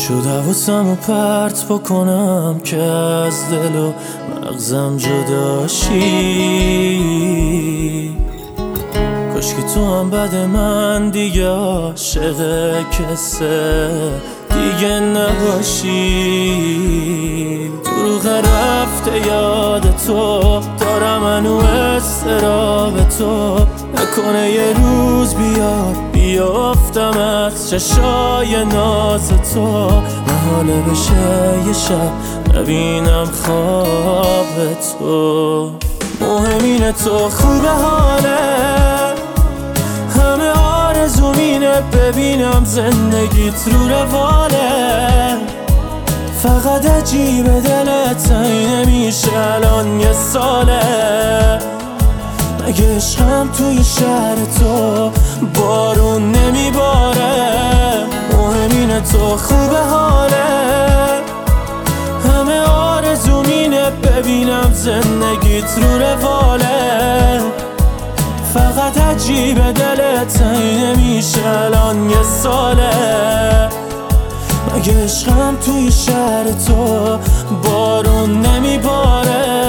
شد حواسمو پرت بکنم که از دل و مغزم جداشی. کاش که تو هم بد من دیگه عاشق کسه دیگه نباشی. دروغ رفته یاد تو دارم منو استراب تو، نکنه یه روز بیاد بیافتم از چشای ناز تو. محاله بشه یه شب نبینم خواب تو. مهم اینه تو خوبه حاله، همه آرزوم اینه ببینم زندگیت رو رواله. فقط عجیبه دلت تنگ نمیشه الان یه ساله. مگه عشقم توی شهر تو بارون نمیباره؟ مهم اینه تو خوبه حاله، همه آرزوم اینه ببینم زندگیت رو رواله. فقط عجیبه دلت تنگ نمیشه الان یه ساله. مگه عشقم توی شهر تو بارون نمیباره؟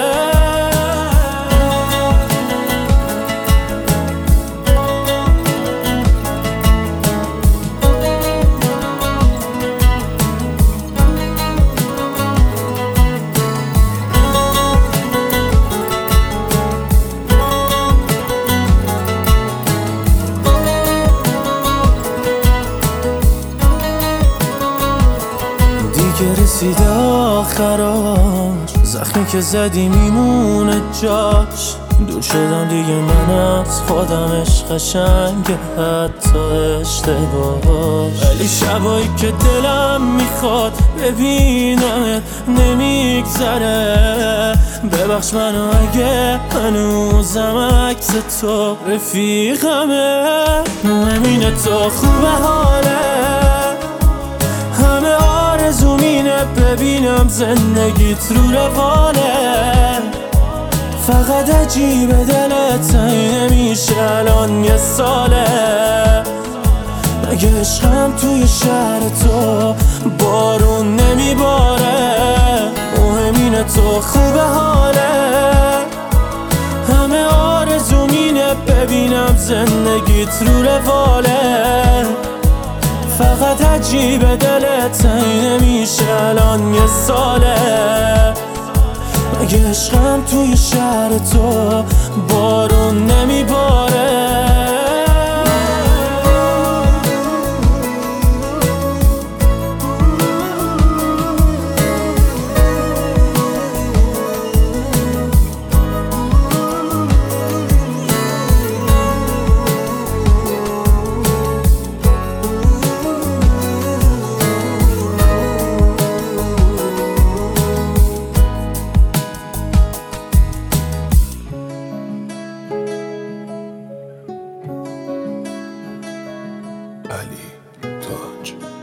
رسیده آخراش، زخمی که زدی میمونه جاش. دور شدم دیگه من از خودمش قشنگه حتی اشتباهاش. ولی شبایی که دلم میخواد ببینمت نمیگذره. ببخش منو اگه هنوزم عکس تو رفیقمه. مهم اینه تو خوبه حاله، همه آرزوم اینه ببینم زندگیت رو رواله. فقط عجیبه دلت تنگ نمیشه الان یه ساله. مگه عشقم توی شهر تو بارون نمیباره؟ مهم اینه تو خوبه حاله، همه آرزوم اینه ببینم زندگیت رو رواله. فقط عجیبه دلت تنگ نمیشه الان یه ساله. مگه عشقم توی شهر تو بارون نمیباره؟ علی تاج.